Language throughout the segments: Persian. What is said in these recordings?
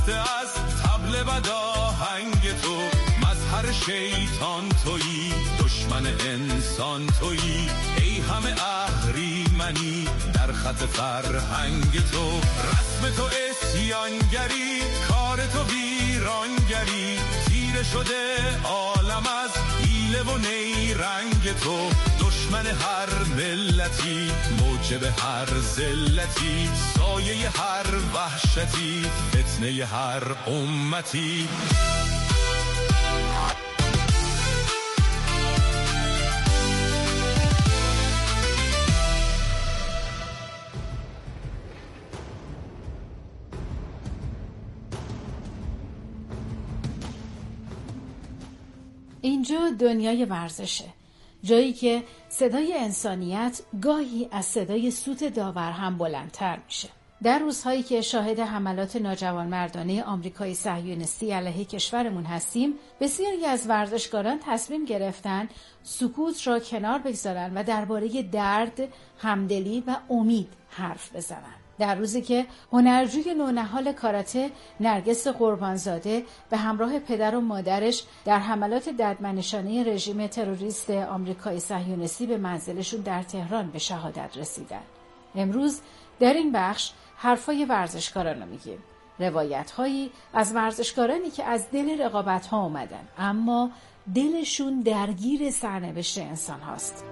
آمیخته از طبل بد آهنگ تو، مظهر شیطان تویی، دشمن انسان تویی، ای همه اهریمنی در خط فرهنگ تو. رسم تو اسیانگری، کار تو ویرانگری، تیره شده عالم از حیله و نیرنگ تو. دشمن هر ملتی، موجب هر ذلتی، سایه هر وحشتی، فتنه هر امتی. اینجا دنیای ورزشه، جایی که صدای انسانیت گاهی از صدای سوت داور هم بلندتر میشه. در روزهایی که شاهد حملات ناجوانمردانه آمریکای صهیونیستی علیه کشورمون هستیم، بسیاری از ورزشکاران تصمیم گرفتن سکوت را کنار بگذارن و درباره درد، همدلی و امید حرف بزنن. در روزی که هنرجوی نونهال کاراته نرگس قربانزاده به همراه پدر و مادرش در حملات ددمنشانه رژیم تروریست آمریکای صهیونیستی به منزلشون در تهران به شهادت رسیدن. امروز در این بخش حرفای ورزشکاران رو میگیم. روایت‌هایی از ورزشکارانی که از دل رقابت‌ها اومدن اما دلشون درگیر سرنوشت انسان هاست.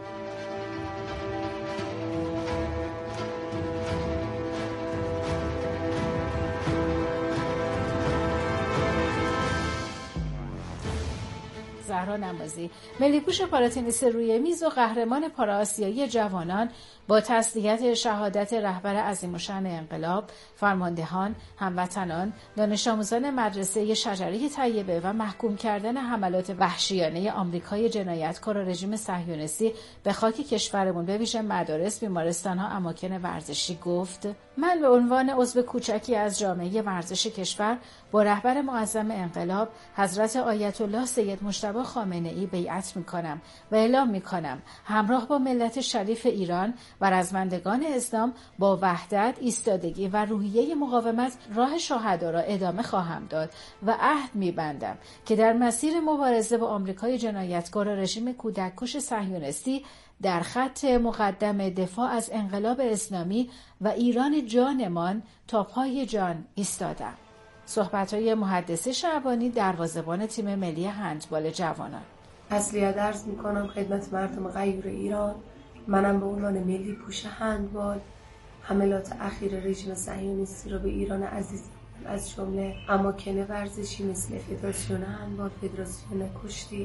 زهرا نمازی، ملی‌پوش پاراتنیس روی میز و قهرمان پارآسیایی جوانان، با تسلیت شهادت رهبر عظیم‌الشأن انقلاب، فرماندهان، هموطنان، دانش آموزان مدرسه شجره طیبه و محکوم کردن حملات وحشیانه آمریکای جنایتکار و رژیم صهیونیستی به خاک کشورمون، به ویژه مدارس، بیمارستان‌ها، اماکن ورزشی، گفت: من به عنوان عضو کوچکی از جامعه ورزش کشور با رهبر معظم انقلاب حضرت آیت الله سید مجتبی خامنه‌ای بیعت می‌کنم و اعلام می‌کنم همراه با ملت شریف ایران و رزمندگان اسلام با وحدت، ایستادگی و روحیه مقاومت راه شهدا را ادامه خواهم داد و عهد می‌بندم که در مسیر مبارزه با آمریکای جنایتکار و رژیم کودککش صهیونیستی در خط مقدم دفاع از انقلاب اسلامی و ایران جانمان تا پای جان ایستادم. صحبت‌های محدثه شعبانی، دروازه‌بان تیم ملی هندبال جوانان. تسلیت عرض می‌کنم خدمت مردم غیور ایران. منم به عنوان ملی پوش هندبال حملات اخیر رژیم صهیونیستی را به ایران عزیز از جمله اماکن ورزشی مثل فدراسیون هندبال، فدراسیون کشتی،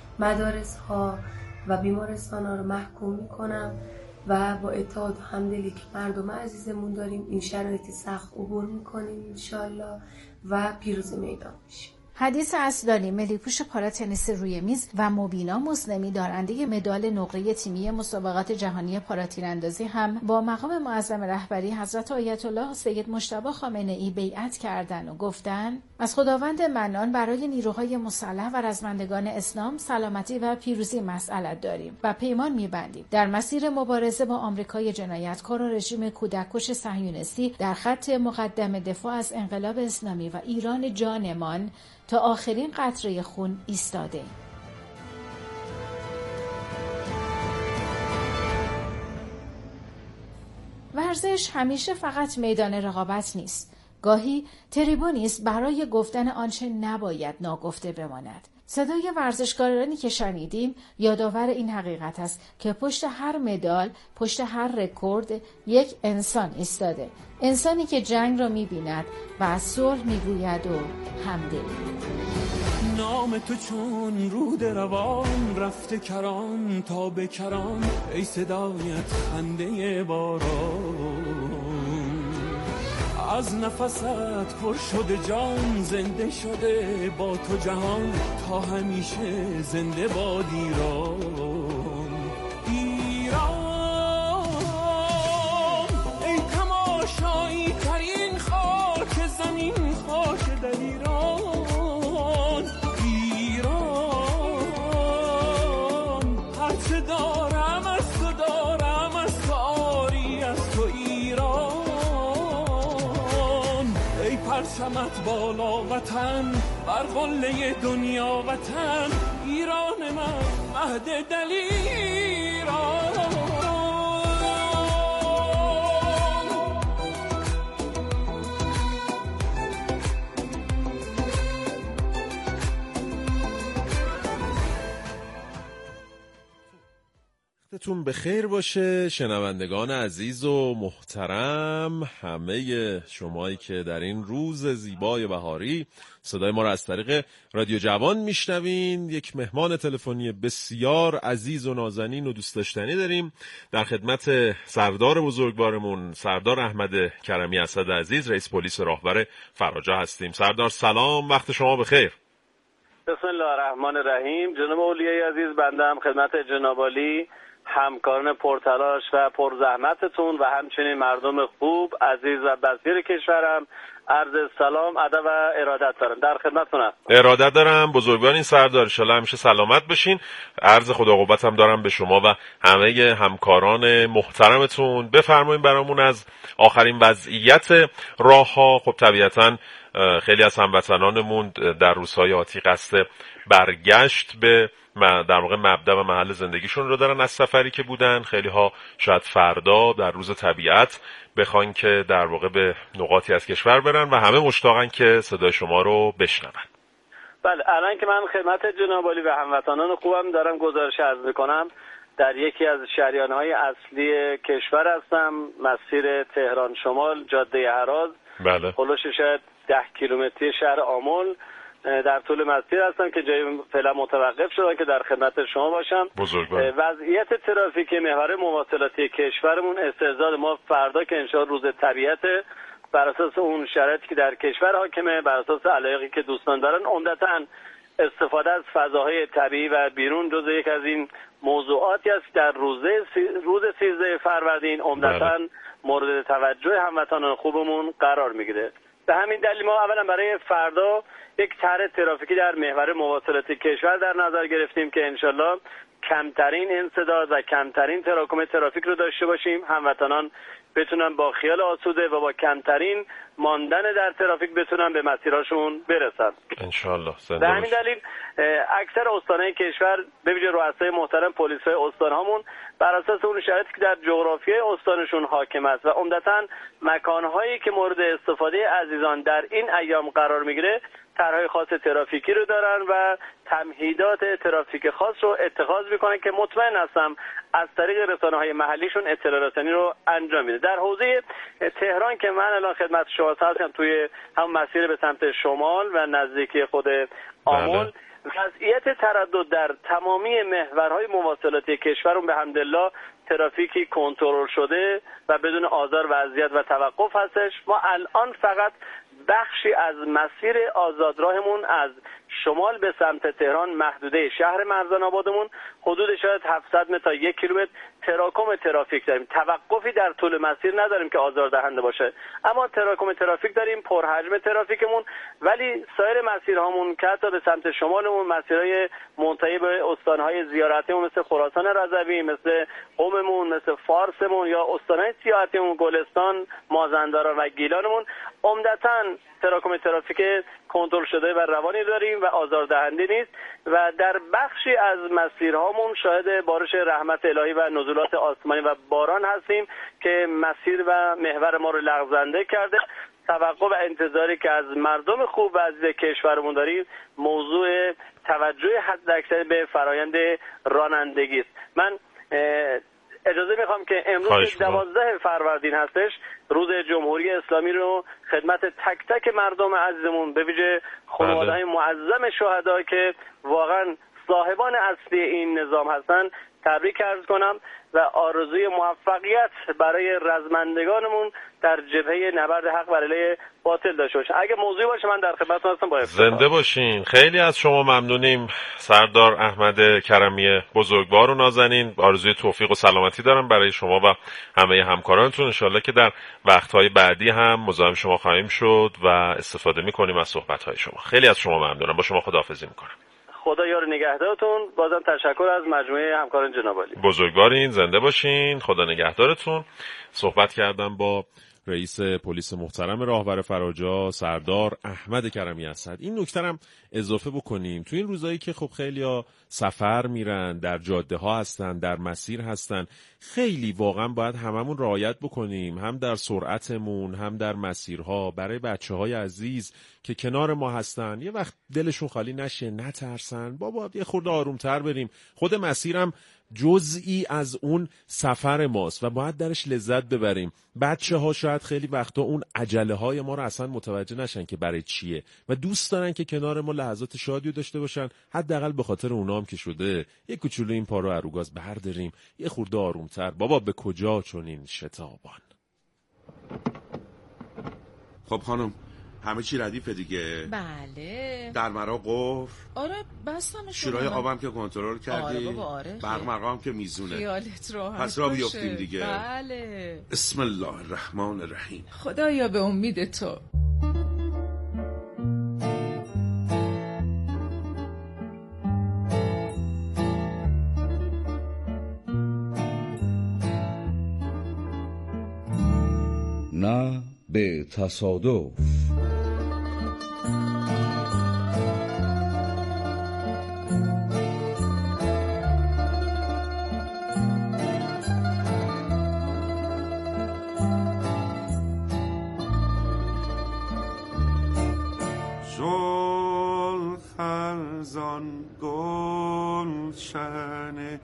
مدارس‌ها و بیمارستان‌ها را محکوم می‌کنم و با اتحاد و همدلی که مردم عزیزمون داریم این شرایط سخت عبور می‌کنیم انشالله و پیروز میدان میشیم. حدیث اصلانی، ملی‌پوش پاراتنیس روی میز و مبینا مسلمی، دارنده مدال نقره تیمی مسابقات جهانی پاراتیراندازی، هم با مقام معظم رهبری حضرت آیت الله سید مجتبی خامنه‌ای بیعت کردند و گفتند: از خداوند منان برای نیروهای مسلح و رزمندگان اسلام سلامتی و پیروزی مسئلت داریم و پیمان می‌بندیم در مسیر مبارزه با آمریکای جنایتکار و رژیم کودککش صهیونیستی در خط مقدم دفاع از انقلاب اسلامی و ایران جانمان تا آخرین قطره خون ایستاده. ورزش همیشه فقط میدان رقابت نیست. گاهی تریبونی است برای گفتن آنچه نباید ناگفته بماند. صدای ورزشکارانی که شنیدیم یادآور این حقیقت است که پشت هر مدال، پشت هر رکورد یک انسان ایستاده. انسانی که جنگ را می‌بیند و از صلح می‌گوید و همدلی. نام تو چون رود روان رفته کران تا به کران، ای صدایت خنده باران. از نفست پر شده جان، زنده شده با تو جهان، تا همیشه زنده باد ایران. ایران ای تماشایی ترین خاک زمین، خاک در ایران. ایران هرچه دارم از تو دارم، از تو آری از تو ایران. ای پرچم همت بالا وطن، بر قله دنیا وطن، ایران من مهد دلیران. وقتتون بخیر باشه شنوندگان عزیز و محترم، همه شمایی که در این روز زیبای بهاری صدای ما را از طریق رادیو جوان میشنوین. یک مهمان تلفنی بسیار عزیز و نازنین و دوست داشتنی داریم. در خدمت سردار بزرگوارمون سردار احمد کرمی اسد عزیز، رئیس پلیس راهور فراجا هستیم. سردار سلام، وقت شما بخیر. بسم الله الرحمن الرحیم. جناب اولیای عزیز، بنده هم خدمت جناب عالی، همکاران پرتلاش و پرزحمتتون و همچنین مردم خوب عزیز و بسیر کشورم عرض سلام، ادب و ارادت دارم. در خدمتتونم. ارادت دارم بزرگوار این سردار، ان شاءالله همیشه سلامت بشین. عرض خدا قوتم دارم به شما و همه همکاران محترمتون. بفرمایید برامون از آخرین وضعیت راه‌ها. خب طبیعتاً خیلی از هموطنانمون در روزهای آتی قصد برگشت به در واقع مبدا و محل زندگیشون رو دارن از سفری که بودن. خیلی ها شاید فردا در روز طبیعت بخوان که در واقع به نقاطی از کشور برن و همه مشتاقن که صدای شما رو بشنون. بله، الان که من خدمت جناب عالی و هموطنان خوبم دارم گزارش عرض میکنم. در یکی از شریان‌های اصلی کشور هستم، مسیر تهران شمال، جاده هراز. بله. خلوش شاید 10 کیلومتری شهر آمل در طول مسیر هستم که جایی فعلا متوقف شدم که در خدمت شما باشم. بزرگوار. وضعیت ترافیکی محور مواصلاتی کشورمون استعداد ما فردا که انشاءالله روز طبیعت، بر اساس اون شرایطی که در کشور حاکمه، بر اساس علایقی که دوستان دارن، عمدتاً استفاده از فضاهای طبیعی و بیرون جزو یک از این موضوعاتی است در روز 13 فروردین عمدتاً مورد توجه هموطنان خوبمون قرار میگیره. به همین دلیل ما اولا برای فردا یک طرح ترافیکی در محور مواصلاتی کشور در نظر گرفتیم که انشالله کمترین انسداد و کمترین تراکم ترافیک رو داشته باشیم. هموطنان بتونن با خیال آسوده و با کمترین ماندن در ترافیک بتونن به مسیرهاشون برسن انشالله. به همین دلیل اکثر استانهای کشور به ویژه رؤسای محترم پلیس‌های استان‌هامون بر اساس اون شرایطی که در جغرافیای استانشون حاکم است و عمدتاً مکان‌هایی که مورد استفاده عزیزان در این ایام قرار میگیره طرح‌های خاص ترافیکی رو دارن و تمهیدات ترافیک خاص رو اتخاذ میکنن که مطمئن هستم از طریق رسانه‌های محلیشون اطلاع رسانی رو انجام میده. در حوزه تهران که من الان خدمت شما هستم، توی هم مسیر به سمت شمال و نزدیکی خود آمل، وضعیت تردد در تمامی محورهای مواصلاتی کشورمون به حمدالله ترافیکی کنترل شده و بدون آزار و اذیت و توقف هستش. ما الان فقط بخشی از مسیر آزادراهمون از شمال به سمت تهران محدوده شهر مرزان آبادمون حدود شاید 700 متر تا 1 کیلومتر تراکم ترافیک داریم. توقفی در طول مسیر نداریم که آزاردهنده باشه، اما تراکم ترافیک داریم، پرحجم ترافیکمون. ولی سایر مسیرهامون که حتی به سمت شمالمون مسیرهای منتهی به استانهای زیارتیمون مثل خراسان رضوی، مثل قممون، مثل فارسمون یا استانهای سیاحتیمون گلستان، مازندران و گیلانمون عمدتاً تراکم ترافیک کنترل شده و روانی داریم و آزاردهنده نیست و در بخشی از مسیرهامون شاهد بارش رحمت الهی و نزولات آسمانی و باران هستیم که مسیر و محور ما رو لغزنده کرده. توقع و انتظاری که از مردم خوب و عزیز کشورمون داریم موضوع توجه حداکثر به فرایند رانندگی است. من اجازه میخوام که امروز 12 فروردین هستش، روز جمهوری اسلامی رو خدمت تک تک مردم عزیزمون به ویژه خانواده‌های معظم شهدا که واقعا صاحبان اصلی این نظام هستن تبریک عرض کنم و آرزوی موفقیت برای رزمندگانمون در جبهه نبرد حق بر علیه باطل داشته باشن. اگه موضوعی باشه من در خدمتتون هستم. با افتخار. زنده باشین. خیلی از شما ممنونیم سردار احمد کرمی بزرگوار و نازنین. آرزوی توفیق و سلامتی دارم برای شما و همه همکارانتون. انشالله که در وقت‌های بعدی هم مزاحم شما خواهیم شد و استفاده می‌کنیم از صحبت‌های شما. خیلی از شما ممنونم. با شما خداحافظی می‌کنم. خدا یار نگهدارتون. بازم تشکر از مجموعه همکاران جناب عالی. بزرگوارین، زنده باشین. خدا نگهدارتون. صحبت کردم با رئیس پلیس محترم راهبر فراجا سردار احمد کرمی اسد. این نکته هم اضافه بکنیم تو این روزایی که خب خیلیا سفر میرن، در جاده ها هستن، در مسیر هستن، خیلی واقعا باید هممون رعایت بکنیم، هم در سرعتمون هم در مسیرها، برای بچه‌های عزیز که کنار ما هستن یه وقت دلشون خالی نشه، نترسن، بابا یه خورده آرومتر بریم. خود مسیرم جزئی از اون سفر ماست و باید درش لذت ببریم. بچه‌ها شاید خیلی وقتا اون عجله های ما رو اصلا متوجه نشن که برای چیه و دوست دارن که کنار ما لحظات شادی داشته باشن. حداقل به خاطر اونام که شده یه کوچولو این پارو اروگاز برداریم، یه خورده آرومتر. بابا به کجا چنین شتابان؟ خب خانم همه چی ردیفه دیگه؟ بله. در مرا قفل؟ آره بستم. شورای آبم که کنترل کردی؟ آره بابا آره. برق مرقام که میزونه. خیالت راحت پس را بیافتیم دیگه. بله. بسم الله الرحمن الرحیم. خدایا به امید تو. نه به تصادف. شل خزان گلشن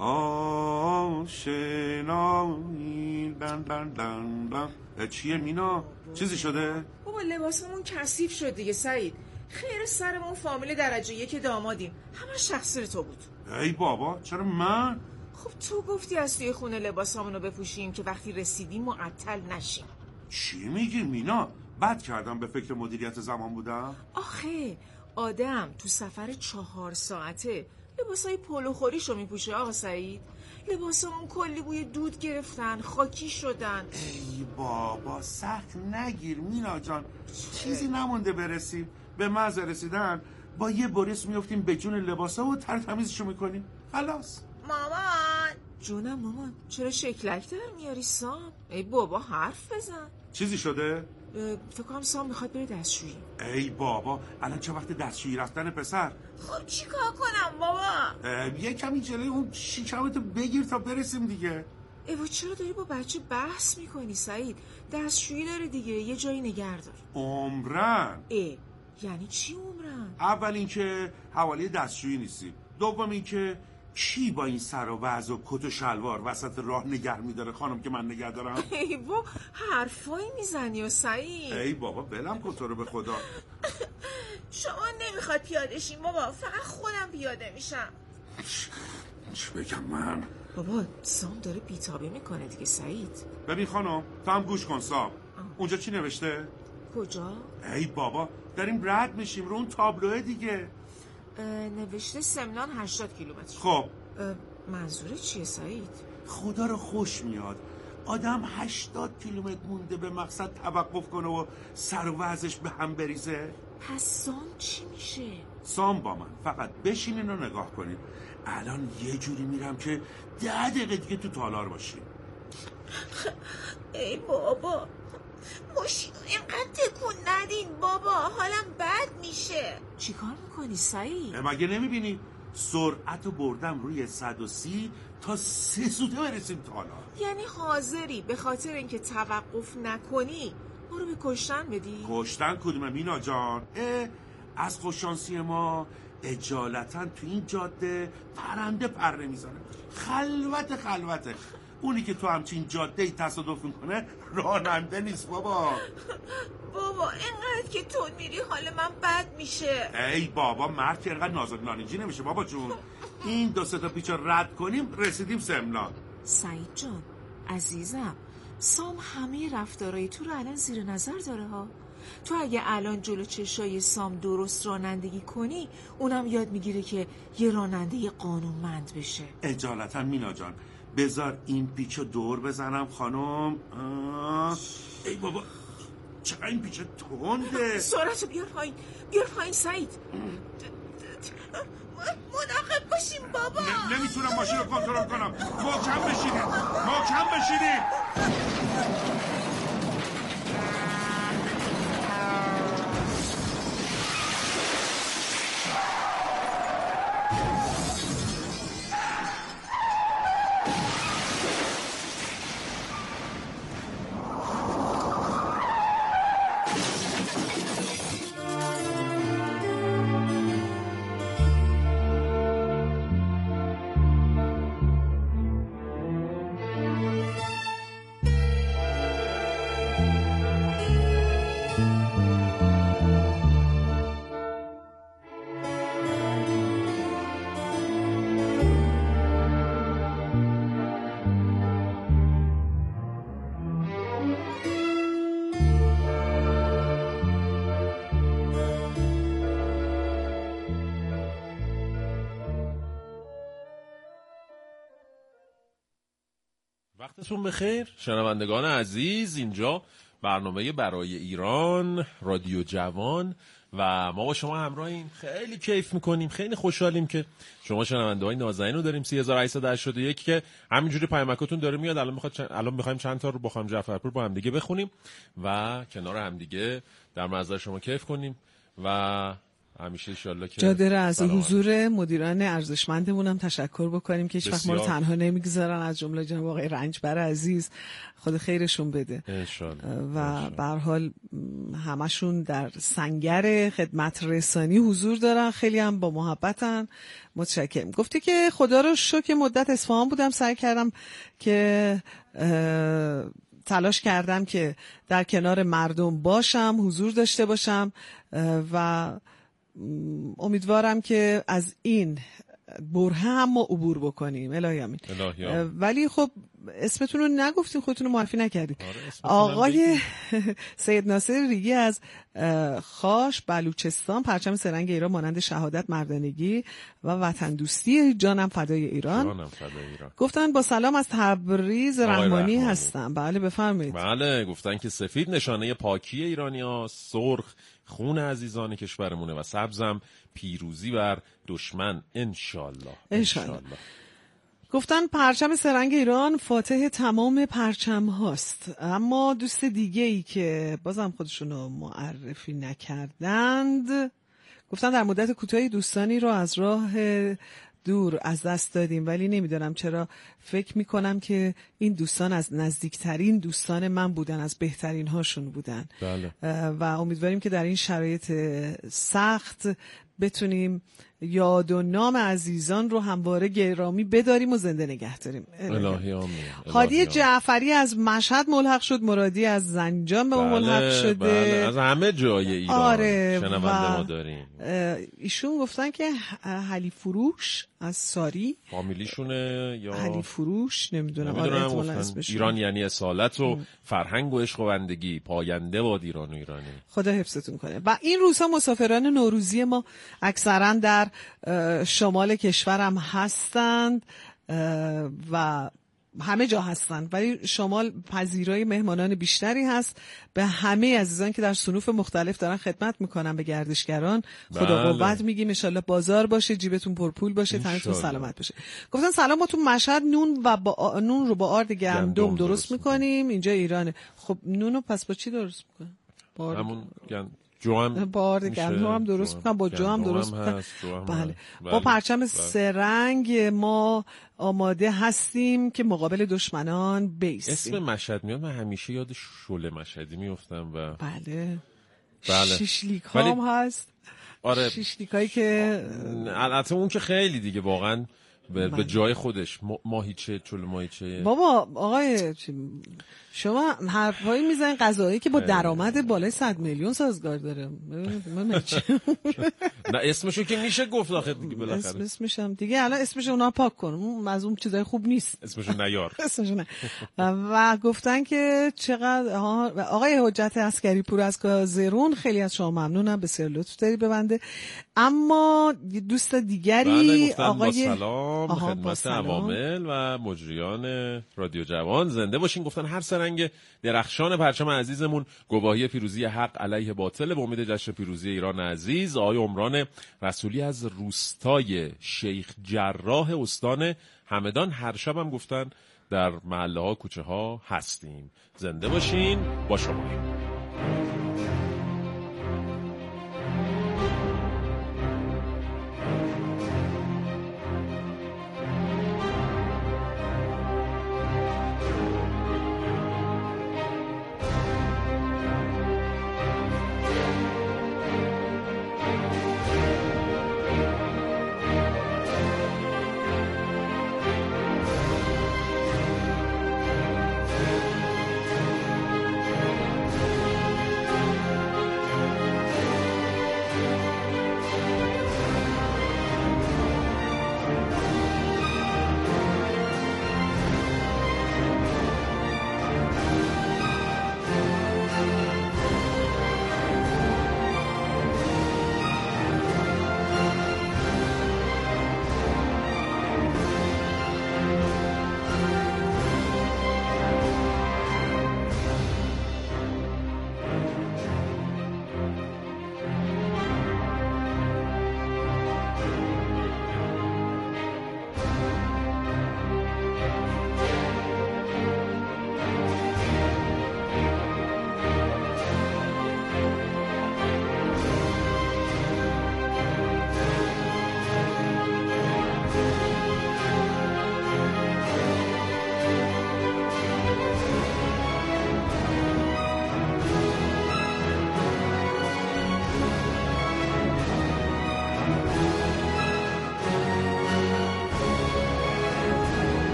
آشنایی دن دن دن دن. چیه مینا؟ چیزی شده؟ بابا لباسمون کثیف شد دیگه سعید. خیر سرمون فامیل درجه 1 دامادیم، همه شخصی تو بود. ای بابا چرا من؟ خب تو گفتی از توی خونه لباسامونو بپوشیم که وقتی رسیدیم معطل نشیم. چی میگی مینا؟ بد کردم به فکر مدیریت زمان بودم؟ آخه آدم تو سفر 4 ساعته لباسای پلوخوریشو میپوشه آقا سعید. لباسامون کلی بوی دود گرفتن، خاکی شدن. ای بابا سخت نگیر مینا جان، چیزی نمونده برسیم. به محض رسیدن با یه بریس میافتیم به جون لباسا و تمیزشو میکنیم خلاص. مامان جونم مامان، چرا شکلک در میاری سام؟ ای بابا حرف بزن. چیزی شده؟ فکر کنم سام میخواد بره دستشویی. ای بابا الان چه وقت دستشویی رفتن پسر؟ خب چی کار کنم بابا؟ یه کمی جلوی اون شیشمتو بگیر تا برسیم دیگه. ایوا چرا داری با بچه بحث میکنی سعید؟ دستشویی داره دیگه، یه جایی نگه دار. عمرن. یعنی چی عمرن؟ اول اینکه حوالی دستشویی نیستی، دوم اینکه کی با این سر و وضع و کت و شلوار وسط راه نگه میداره خانم که من نگه دارم؟ ای بابا حرفایی میزنی و سعید. ای بابا بلم کن تو رو به خدا. شما نمیخواد پیاده شیم بابا، فقط خودم پیاده میشم. چی بگم من؟ بابا سام داره بیتابی میکنه دیگه سعید. ببین خانم تو هم گوش کن سام. اونجا چی نوشته؟ کجا؟ ای بابا داریم رد میشیم رو اون تابلوه دیگه. نوشته سمنان 80 کیلومتر. خب منظور چیه سعید؟ خدا رو خوش میاد آدم 80 کیلومتر مونده به مقصد توقف کنه و سر و وضعش به هم بریزه. پس سام چی میشه؟ سام با من فقط بشینین و نگاه کنین. الان یه جوری میرم که 10 دقیقه دیگه تو تالار باشیم. ای بابا ماشین اینقدر تکون ندین بابا، حالم بد میشه. چی کار میکنی سعید؟ مگه نمیبینی سرعت رو بردم روی 130 تا 3 سوته برسیم تالار. یعنی حاضری به خاطر اینکه توقف نکنی ما رو به کشتن بدی؟ کشتن کدومه مینا جان؟ از خوششانسی ما اجالتا تو این جاده پرنده پر نمیزنه. خلوته. اونی که تو همچین جاده‌ای تصادف میکنه راننده نیست بابا. بابا اینقدر که تو میری حال من بد میشه. ای بابا مرد که اینقدر نازک نارنجی نمیشه بابا جون. این 2-3 تا پیچ رد کنیم رسیدیم سمنان. سعید جان عزیزم، سام همه رفتارای تو رو الان زیر نظر داره ها. تو اگه الان جلو چشای سام درست رانندگی کنی اونم یاد میگیره که یه راننده قانونمند بشه. اجالتا مینا جان بذار این پیچو دور بزنم خانم. ای بابا چقدر این پیچ تنده. سرعتو بیار پایین سعید. مراقب باشیم بابا. نمیتونم ماشین رو کنترل کنم. محکم بشینید. وقتتون بخیر شنوندگان عزیز. اینجا برنامه برای ایران رادیو جوان و ما با شما همراهیم. خیلی کیف میکنیم، خیلی خوشحالیم که شما شنونده های نازنین رو داریم. 3881 که همینجوری پیامکاتون داره میاد. الان میخوایم چند تا رو با خانم جعفرپور با هم دیگه بخونیم و کنار هم دیگه در منظر شما کیف کنیم و همیشه انشالله که جا داره از حضور مدیران ارزشمندمون هم تشکر بکنیم که هیچ وقت ما رو تنها نمیگذارن، از جمله جناب آقای رنجبر عزیز، خدا خیرشون بده و به هر حال همشون در سنگر خدمت رسانی حضور دارن، خیلی هم با محبتن. متشکرم. گفتی که خدا رو شکر مدت اصفهان بودم، سعی کردم که تلاش کردم که در کنار مردم باشم، حضور داشته باشم و امیدوارم که از این بره هم ما عبور بکنیم. الهی آمین. ولی خب اسمتون رو نگفتین، خودتون رو معرفی نکردین. آقای سید ناصر ریگی از خاش بلوچستان، پرچم سرنگ ایران مانند شهادت، مردانگی و وطن دوستی، جانم فدای ایران. گفتن با سلام از تبریز رحمانی هستم. بله بفرمایید. بله گفتن که سفید نشانه پاکی ایرانیاست، سرخ خون عزیزان کشورمونه و سبزم پیروزی بر دشمن انشالله. گفتن پرچم سرنگ ایران فاتح تمام پرچم هاست. اما دوست دیگه ای که بازم خودشونو معرفی نکردند گفتن در مدت کوتاهی دوستانی رو از راه دور از دست دادیم، ولی نمیدونم چرا فکر میکنم که این دوستان از نزدیکترین دوستان من بودن، از بهترین هاشون بودن. بله. و امیدواریم که در این شرایط سخت بتونیم یاد و نام عزیزان رو همواره گرامی بداریم و زنده نگه داریم. الهی آمین. هادی جعفری از مشهد ملحق شد، مرادی از زنجان به ما ملحق شده. بله. از همه جای ایران شنونده ما داریم. ایشون گفتن که حلی فروش از ساری فامیلیشونه یا حلی فروش نمیدونم ایران یعنی اصالت و فرهنگ و عشق و بندگی، پاینده باد ایران و ایرانی. خدا حفظتون کنه. و این روزها مسافران نوروزی ما اکثرا در شمال کشورم هستند و همه جا هستند، ولی شمال پذیرای مهمانان بیشتری هست. به همه عزیزان که در صنوف مختلف دارن خدمت میکنن به گردشگران خدا قوت میگیم. ان شاءالله بازار باشه، جیبتون پرپول باشه، تنتون سلامت باشه. گفتن سلام، ما تو مشهد نون رو با آرد گندم درست میکنیم. اینجا ایرانه. خب نونو پس با چی درست میکنن؟ همون با آرد گندم هم درست میکنن، با جو هم درست میکنن. بله. با پرچم سرنگ ما آماده هستیم که مقابل دشمنان بیستیم. اسم مشهد میاد، من همیشه یاد شله مشهدی میافتم و بله. شیشلیک هم هست. آره. شیشلیک هایی که البته اون که خیلی دیگه واقعا به جای خودش. ماهیچه، چلو ماهیچه. بابا آقای شما حرفایی میزنین غذایی که با درآمد بالای 100 میلیون سازگار داره. نه اسمشو که میشه گفت آخه دیگه بالاخره. اسمش هم دیگه الان اسمش اونا پاک کن، از اون چیزای خوب نیست. اسمشو نیار. اسمشو نه. و گفتن که چقدر آقای حجت عسکری پور از کازرون، خیلی از شما ممنونم، بسیار لطف داری به بنده. اما دوست دیگری آقای خدمت عوامل و مجریان رادیو جوان زنده باشین. گفتن هر سرنگ درخشان پرچم عزیزمون گواهی پیروزی حق علیه باطل به امید جشن پیروزی ایران عزیز. آقای عمران رسولی از روستای شیخ جراح استان همدان، هر شب هم گفتن در محله ها کوچه ها هستیم. زنده باشین. با شما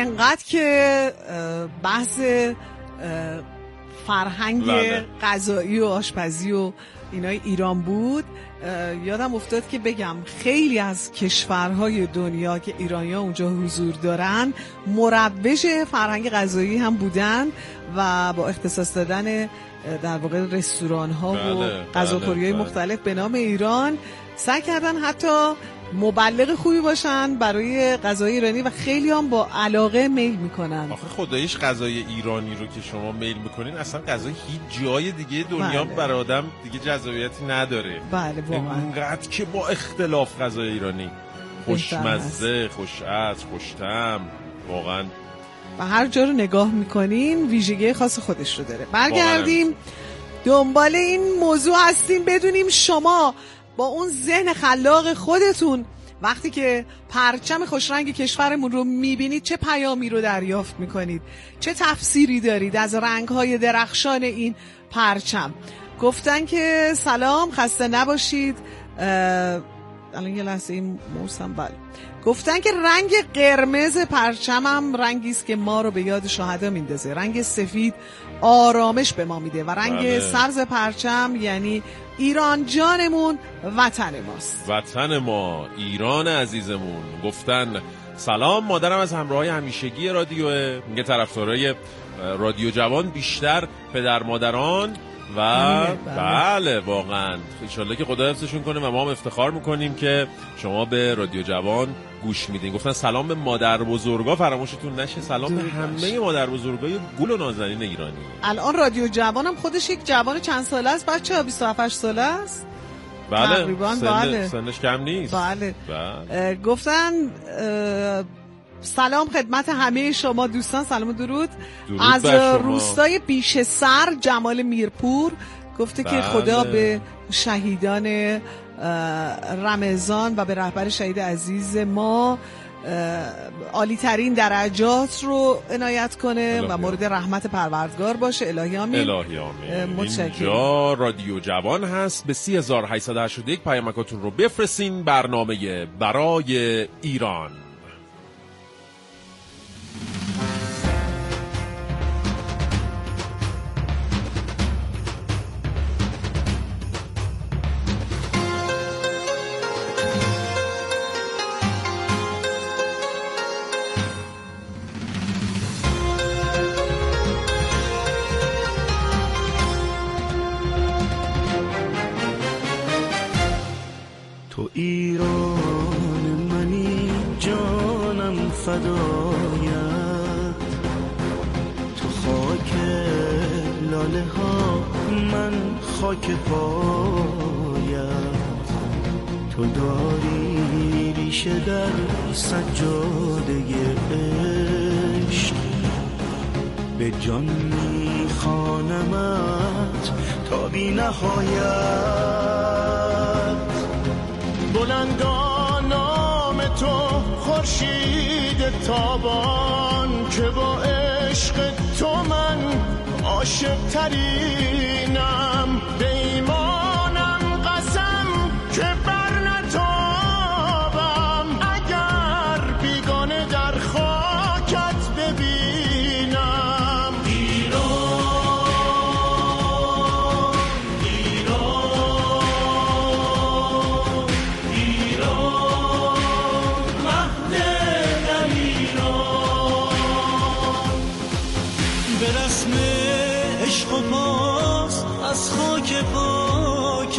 انقدر که بحث فرهنگ غذایی و آشپزی و اینای ایران بود، یادم افتاد که بگم خیلی از کشورهای دنیا که ایرانی‌ها اونجا حضور دارن مروج فرهنگ غذایی هم بودن و با اختصاص دادن در واقع رستوران‌ها و غذاخوری‌های مختلف به نام ایران سعی کردن حتی مبلغ خوبی باشن برای غذای ایرانی و خیلی هم با علاقه میل میکنن. آخه خداییش غذای ایرانی رو که شما میل میکنین اصلا غذای هیچ جای دیگه دنیا برای آدم دیگه جذابیتی نداره. بله واقعا. اینقدر که با اختلاف غذای ایرانی خوشمزه، خوش‌عطر، خوش‌طعم واقعا و هر جا رو نگاه میکنین ویژگی خاص خودش رو داره. برگردیم دنبال این موضوع هستیم بدونیم شما با اون ذهن خلاق خودتون وقتی که پرچم خوشرنگ کشورمون رو میبینید چه پیامی رو دریافت میکنید، چه تفسیری دارید از رنگ‌های درخشان این پرچم. گفتن که سلام خسته نباشید. الان یه لحظه این موسم بله. گفتن که رنگ قرمز پرچمم رنگی است که ما رو به یاد شهدا میندازه، رنگ سفید آرامش به ما میده و رنگ سبز پرچم یعنی ایران جانمون، وطن ماست، وطن ما، ایران عزیزمون. گفتن سلام، مادرم از همراهی همیشگی رادیوه، میگه طرفدارای رادیو جوان بیشتر پدر مادران و بله واقعا انشالله که خدا حفظشون کنه و ما هم افتخار میکنیم که شما به رادیو جوان گوش میدین. گفتن سلام به مادر بزرگا فراموشتون نشه، سلام به همه مادر بزرگای گل و نازنین ایرانی. الان رادیو جوان هم خودش یک جوان چند ساله است بچه‌ها؟ 27 ساله است بله تقریبا. بله سنش کم نیست. بله. گفتن سلام خدمت همه شما دوستان، سلام و درود از روستای بیشه سر جمال میرپور. گفته که خدا به شهیدان رمضان و به رهبر شهید عزیز ما عالی ترین درجات رو عنایت کنه و مورد رحمت پروردگار باشه. الهی آمین. الهی آمین. اینجا رادیو جوان هست، به 3881 پیامکاتون رو بفرستین. برنامه برای ایران. تو ایران منی جانم فدایت، تو خاک لاله ها من خاک پایت، تو داری ریشه در سجاده عشق، به جان میخوانمت تا بی نهایت. بلندا نام تو خورشید تابان، که با عشق تو من عاشق ترینم، به ایمانم قسم که بر نتابم، اگر بیگانه در خاکت ببینم. از خاک پاکت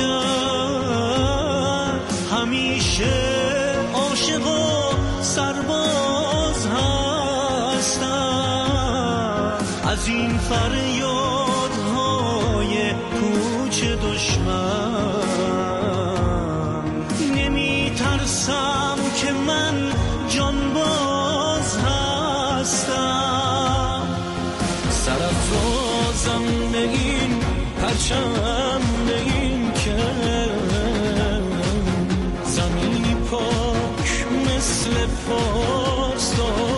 همیشه عاشق و سرباز هستم، از این فریادهای کوچه دشمن نمی ترسم که من جانباز هستم. سرافرازم به این پرچم، به این که زمین پاک مثل پاس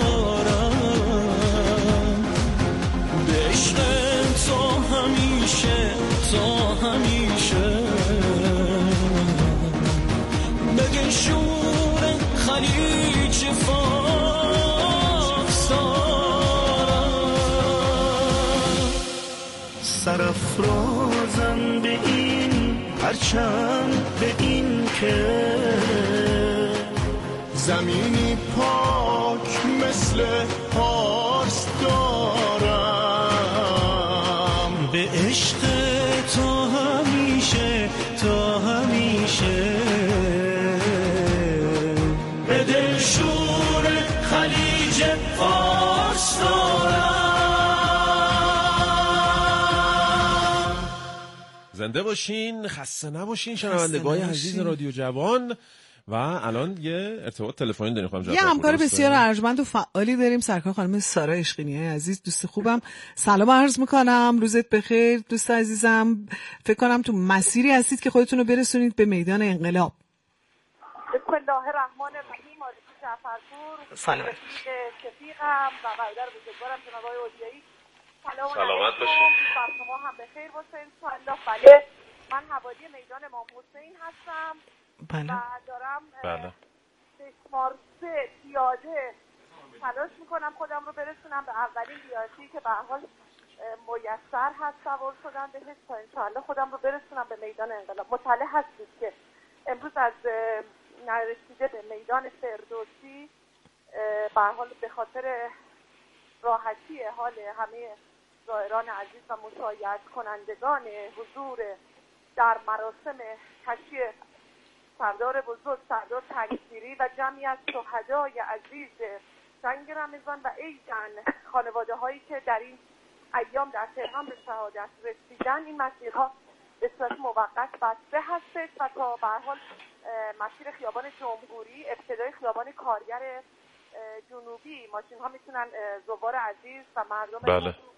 دارم، به عشق تا همیشه تا همیشه، بگه شور خلیج فارس دارم. سرافرازم به این پرچم، به این که زمینی پاک مثل پارس دارم، به عشق تا همیشه، تا همیشه، به دلشور خلیج فارس دارم. زنده باشین، خسته نباشین شنوندگان عزیز رادیو جوان. و الان یه ارتباط تلفنی داریم خانم. یه همکار بسیار ارجمند و فعالی داریم، سرکار خانم سارا عشقینی عزیز، دوست خوبم. سلام عرض میکنم، روزت بخیر دوست عزیزم. فکر کنم تو مسیری هستید که خودتون رو برسونید به میدان انقلاب. بسم الله الرحمن الرحیم. آرزو جعفرپور، سلام. شفیقم و برادر بزرگوارم جناب آقای اودیایی. سلامت باشین. بر شما هم بخیر باشه انشاءالله. بله، من حوالی میدان امام حسین هستم. بله. و دارم بله. شمار 3 پیاده تلاش میکنم خودم رو برسونم به اولین بیاتی که به هر حال میسر هست سوار شدن بهش تا انشاءالله خودم رو برسونم به میدان انقلاب. مطلع هستید که امروز از نرسیده به میدان فردوسی به هر حال به خاطر راحتی حال همه زائران عزیز و مشایعت کنندگان حضور در مراسم تشییع سردار بزرگ سردار تکثیری و جمعی از شهدای عزیز جنگ رمضان و ایدن، خانواده هایی که در این ایام در تهران به شهادت رسیدن، این مسیرها به صورت موقت بسته هستش و تا به هر حال مسیر خیابان جمهوری، ابتدای خیابان کارگر جنوبی ماشین ها میتونن زوار عزیز و مردم